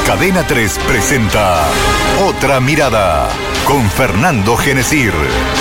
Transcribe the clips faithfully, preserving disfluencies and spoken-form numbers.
Cadena tres presenta Otra Mirada con Fernando Genesir.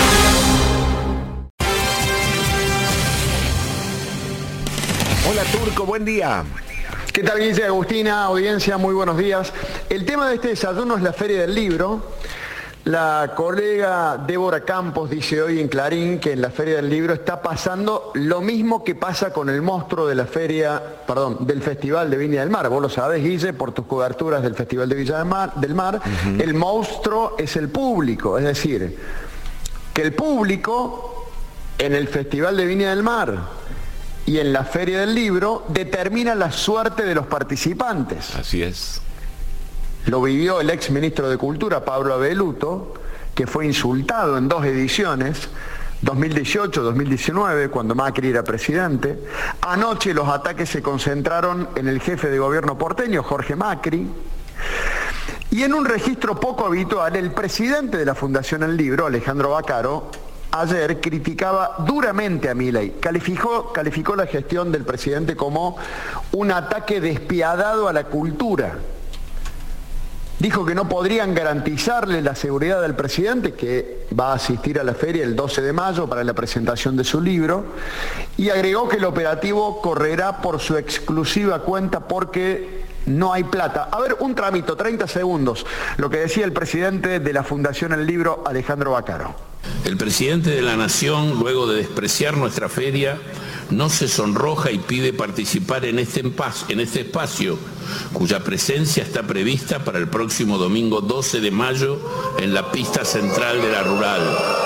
Hola Turco, buen día. ¿Qué tal, Guille, Agustina, audiencia? Muy buenos días. El tema de este desayuno es la Feria del Libro. La colega Débora Campos dice hoy en Clarín que en la Feria del Libro está pasando lo mismo que pasa con el monstruo de la feria, perdón, del Festival de Viña del Mar. Vos lo sabés, Guille, por tus coberturas del Festival de Viña del Mar. Del Mar. Uh-huh. El monstruo es el público, es decir, que el público en el Festival de Viña del Mar y en la Feria del Libro determina la suerte de los participantes. Así es. Lo vivió el ex ministro de Cultura, Pablo Abeluto, que fue insultado en dos ediciones, dos mil dieciocho, dos mil diecinueve, cuando Macri era presidente. Anoche los ataques se concentraron en el jefe de gobierno porteño, Jorge Macri. Y en un registro poco habitual, el presidente de la Fundación El Libro, Alejandro Baccaro, ayer criticaba duramente a Milei. Calificó, calificó la gestión del presidente como un ataque despiadado a la cultura. Dijo que no podrían garantizarle la seguridad del presidente, que va a asistir a la feria el doce de mayo para la presentación de su libro, y agregó que el operativo correrá por su exclusiva cuenta porque no hay plata. A ver, un trámite, treinta segundos, lo que decía el presidente de la Fundación El Libro, Alejandro Baccaro. El presidente de la Nación, luego de despreciar nuestra feria, no se sonroja y pide participar en este, en este espacio, cuya presencia está prevista para el próximo domingo doce de mayo en la pista central de la Rural.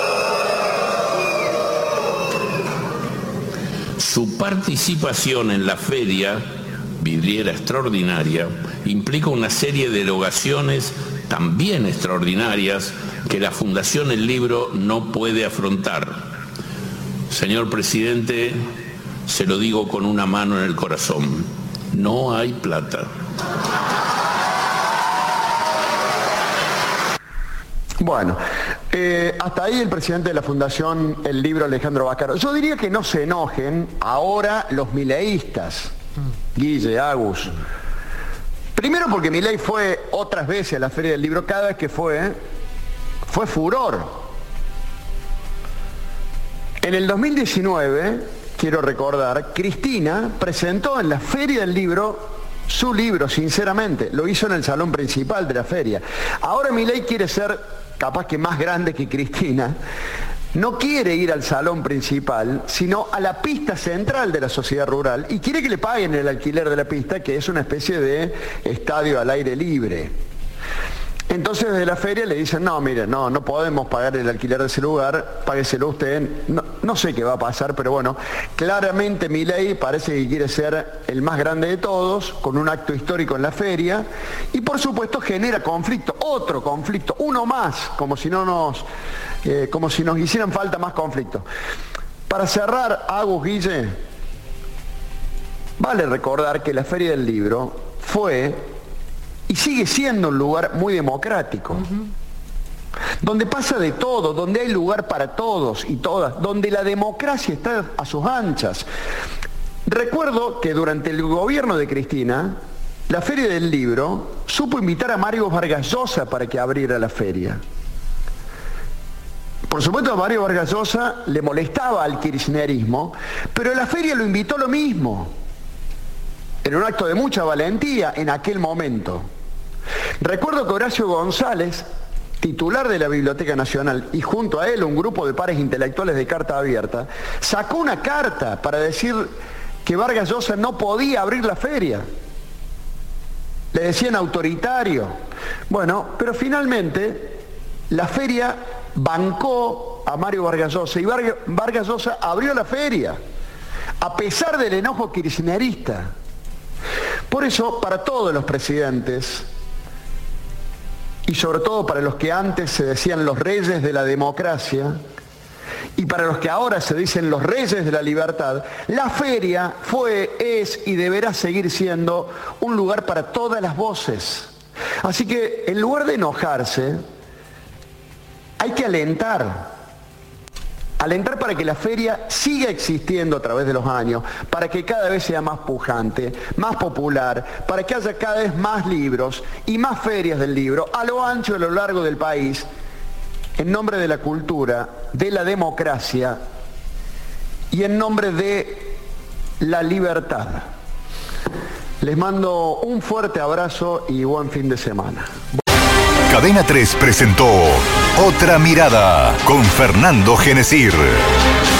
Su participación en la feria, vidriera extraordinaria, implica una serie de erogaciones también extraordinarias que la Fundación El Libro no puede afrontar. Señor presidente, se lo digo con una mano en el corazón, no hay plata. Bueno, eh, hasta ahí el presidente de la Fundación El Libro, Alejandro Baccaro. Yo diría que no se enojen ahora los mileístas, Guille, Agus. Primero porque Milei fue otras veces a la Feria del Libro, cada vez que fue, fue furor. En el dos mil diecinueve, quiero recordar, Cristina presentó en la Feria del Libro su libro, sinceramente, lo hizo en el salón principal de la feria. Ahora Milei quiere ser, capaz que más grande que Cristina, no quiere ir al salón principal, sino a la pista central de la sociedad rural, y quiere que le paguen el alquiler de la pista, que es una especie de estadio al aire libre. Entonces desde la feria le dicen, no, mire, no, no podemos pagar el alquiler de ese lugar, págueselo usted. No, no sé qué va a pasar, pero bueno, claramente Milei parece que quiere ser el más grande de todos, con un acto histórico en la feria, y por supuesto genera conflicto, otro conflicto, uno más, como si no nos, eh, como si nos hicieran falta más conflictos. Para cerrar, Agus, Guille, vale recordar que la Feria del Libro fue y sigue siendo un lugar muy democrático, uh-huh. donde pasa de todo, donde hay lugar para todos y todas, donde la democracia está a sus anchas. Recuerdo que durante el gobierno de Cristina, la Feria del Libro supo invitar a Mario Vargas Llosa para que abriera la feria. Por supuesto, a Mario Vargas Llosa le molestaba al kirchnerismo, pero la feria lo invitó lo mismo. Era un acto de mucha valentía en aquel momento. Recuerdo que Horacio González, titular de la Biblioteca Nacional, y junto a él un grupo de pares intelectuales de Carta Abierta, sacó una carta para decir que Vargas Llosa no podía abrir la feria. Le decían autoritario. Bueno, pero finalmente la feria bancó a Mario Vargas Llosa y Vargas Llosa abrió la feria, a pesar del enojo kirchnerista. Por eso, para todos los presidentes, y sobre todo para los que antes se decían los reyes de la democracia, y para los que ahora se dicen los reyes de la libertad, la feria fue, es y deberá seguir siendo un lugar para todas las voces. Así que, en lugar de enojarse, hay que alentar. alentar para que la feria siga existiendo a través de los años, para que cada vez sea más pujante, más popular, para que haya cada vez más libros y más ferias del libro a lo ancho y a lo largo del país, en nombre de la cultura, de la democracia y en nombre de la libertad. Les mando un fuerte abrazo y buen fin de semana. Cadena tres presentó Otra Mirada con Fernando Genesir.